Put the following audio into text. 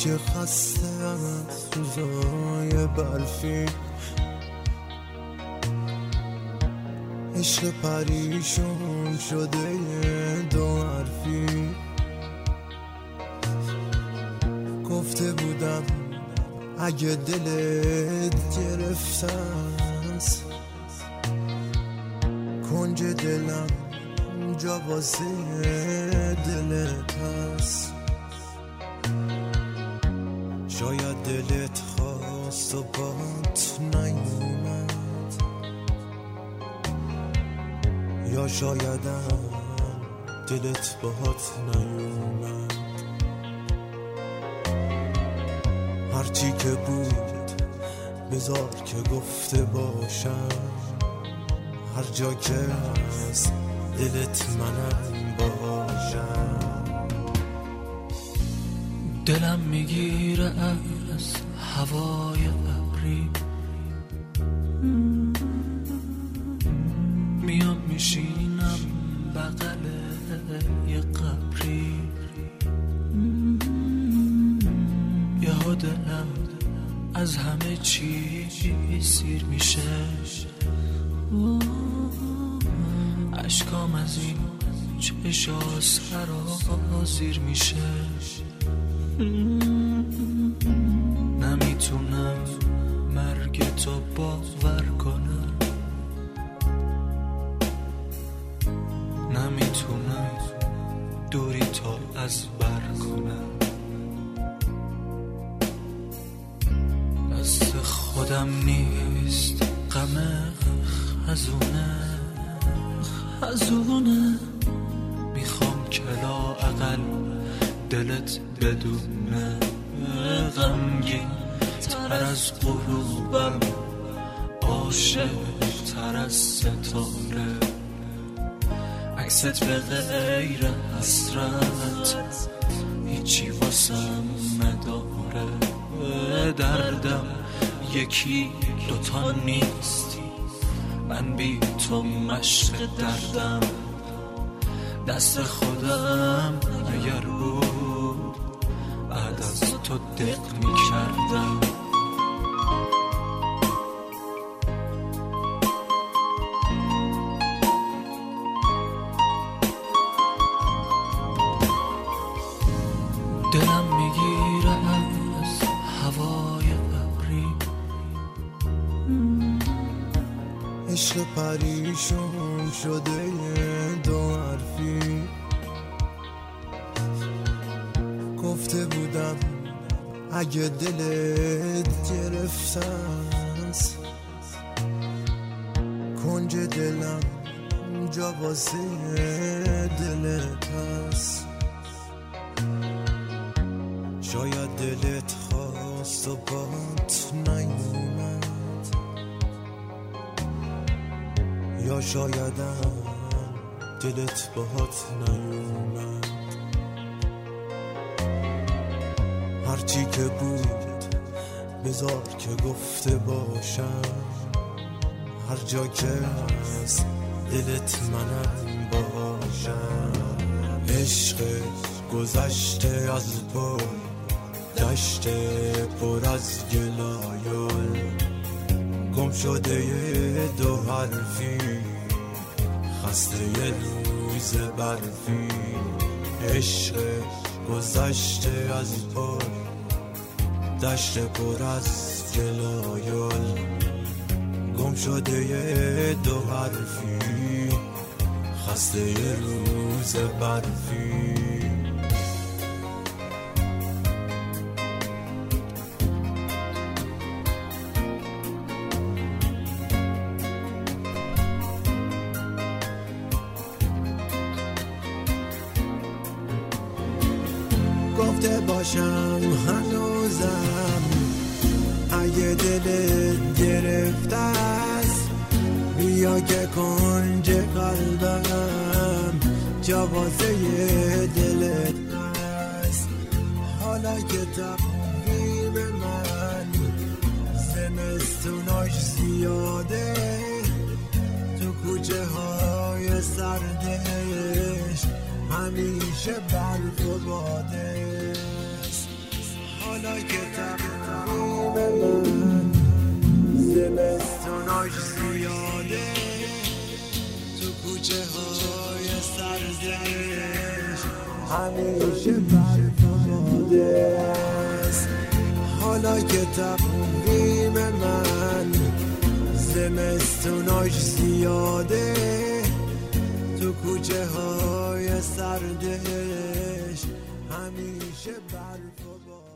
که خسته از روزای برفی، عشق پریشون شده دو حرفی. گفته بودم اگه دلت گرفتنس، کنج دلم جا واسه دلت هست. شاید دلت خواست و بات نیومد، یا شایدم دلت باهات نیومد. هرچی که بود بذار که گفته باشم، هر جا که از دلت منم باشم. دلم میگیره از هوای ابری، میام میشینم بغل یه قبری. یهو دلم از همه چی سیر میشه، اشکام از این چشا سرازیر میشه. نمیتونم مرگ تو باور کنم، نمیتونم دوری تو از بر کنم. دست خودم نیست غم خزونه، میخوام که لااقل دلت بدونه. غمگین تر از غروبم، عاشق تر از ستاره، عکست به غیر حسرت هیچی واسم نداره. دردم یکی دوتا نیست، من بی تو مشق دردم. دست خودم اگر بود بعد از تو دق می کردم. دلم میگیره از هوای ابری، عشق پریشون شده دو حرفی. گفته بودم اگه دلت گرفتنس، کنج دلم جا واسه دلت هست. شاید دلت خواست و بات نیومد، یا شایدم دلت باهات نیومد. هرچی که بود بذار که گفته باشم، هر جا که از دلت منم باشم. عشق گذشته از پل، دشت پر از گلایل، گم شده یه دو حرفی، خسته یه روز برفی. عشق گذشته از پل، دشت پر از گلایل، گم شده یه دو حرفی، خسته یه روز برفی. گفته باشم هنوزم اگه دلت گرفته است، بیا که کنج قلبم جا واسه دلت هست. حالا که تقویم من زمستوناش زیاده، تو کوچه های سردش همیشه برف و باده. حالا حالا که تقویم من زمستوناش زیاده تو کوچه های سرزش همیشه برف و باده است. حالا که تقویم من زمستوناش زیاده تو کوچه های سردش همیشه برف و باد.